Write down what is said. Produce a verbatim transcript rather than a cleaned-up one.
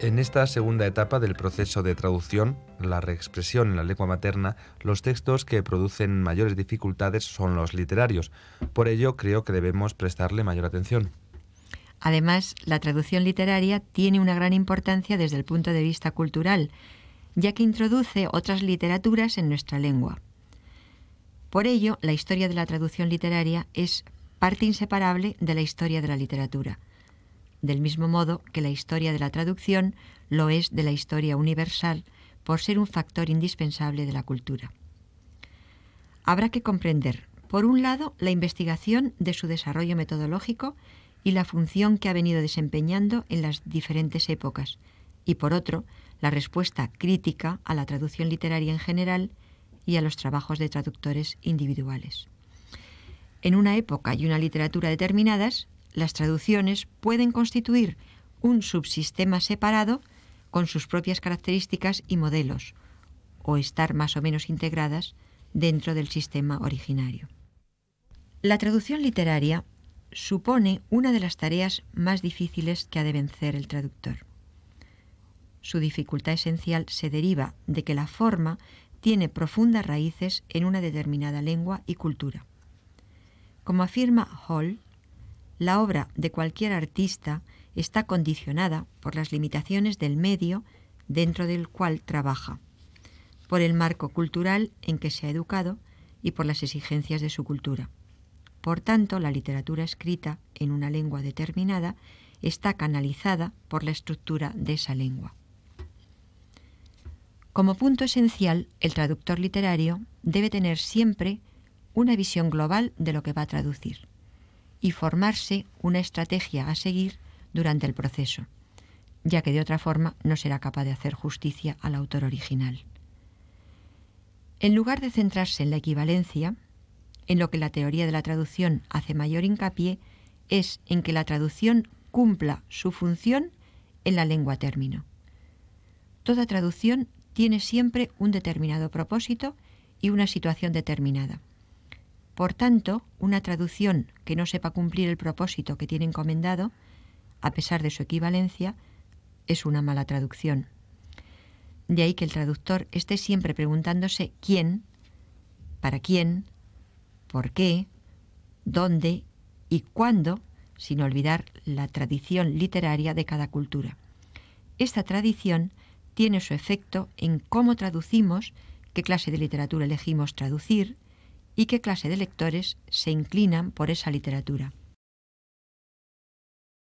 En esta segunda etapa del proceso de traducción, la reexpresión en la lengua materna, los textos que producen mayores dificultades son los literarios. Por ello, creo que debemos prestarle mayor atención. Además, la traducción literaria tiene una gran importancia desde el punto de vista cultural, ya que introduce otras literaturas en nuestra lengua. Por ello, la historia de la traducción literaria es parte inseparable de la historia de la literatura, del mismo modo que la historia de la traducción lo es de la historia universal por ser un factor indispensable de la cultura. Habrá que comprender, por un lado, la investigación de su desarrollo metodológico y la función que ha venido desempeñando en las diferentes épocas, y por otro, la respuesta crítica a la traducción literaria en general y a los trabajos de traductores individuales. En una época y una literatura determinadas, las traducciones pueden constituir un subsistema separado con sus propias características y modelos, o estar más o menos integradas dentro del sistema originario. La traducción literaria supone una de las tareas más difíciles que ha de vencer el traductor. Su dificultad esencial se deriva de que la forma tiene profundas raíces en una determinada lengua y cultura. Como afirma Hall, la obra de cualquier artista está condicionada por las limitaciones del medio dentro del cual trabaja, por el marco cultural en que se ha educado y por las exigencias de su cultura. Por tanto, la literatura escrita en una lengua determinada está canalizada por la estructura de esa lengua. Como punto esencial, el traductor literario debe tener siempre una visión global de lo que va a traducir y formarse una estrategia a seguir durante el proceso, ya que de otra forma no será capaz de hacer justicia al autor original. En lugar de centrarse en la equivalencia, en lo que la teoría de la traducción hace mayor hincapié es en que la traducción cumpla su función en la lengua término. Toda traducción tiene siempre un determinado propósito y una situación determinada. Por tanto, una traducción que no sepa cumplir el propósito que tiene encomendado, a pesar de su equivalencia, es una mala traducción. De ahí que el traductor esté siempre preguntándose quién, para quién, por qué, dónde y cuándo, sin olvidar la tradición literaria de cada cultura. Esta tradición tiene su efecto en cómo traducimos, qué clase de literatura elegimos traducir y qué clase de lectores se inclinan por esa literatura.